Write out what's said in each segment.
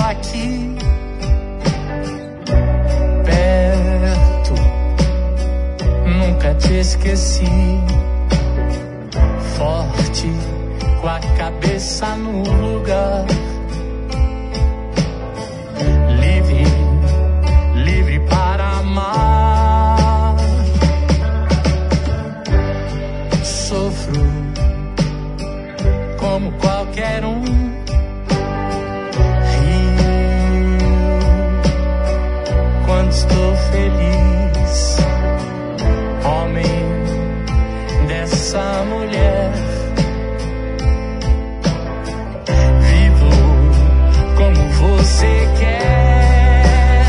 aqui, perto, nunca te esqueci. Forte, com a cabeça no lugar, livre, livre para amar. Sofro como qualquer um, rio quando estou feliz. Homem dessa mulher, vivo como você quer,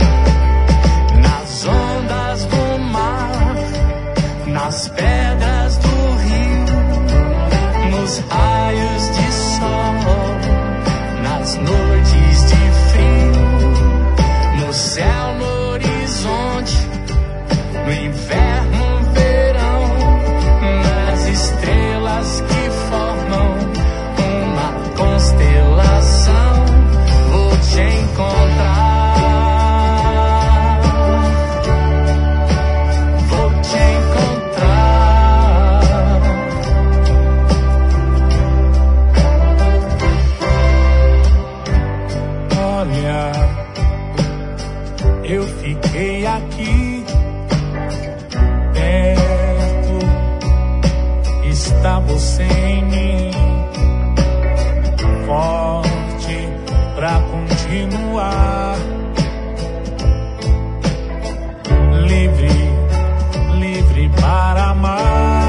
nas ondas do mar, nas pedras do rio, nos raios de sol, nas noites de frio, no céu, no horizonte, no inverno, estrelas que formam uma constelação, vou te encontrar, vou te encontrar. Olha, eu fiquei aqui está você em mim, forte pra continuar, livre, livre para amar.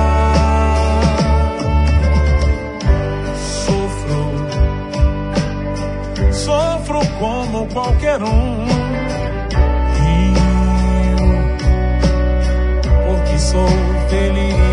Sofro como qualquer um, rio, porque sou feliz.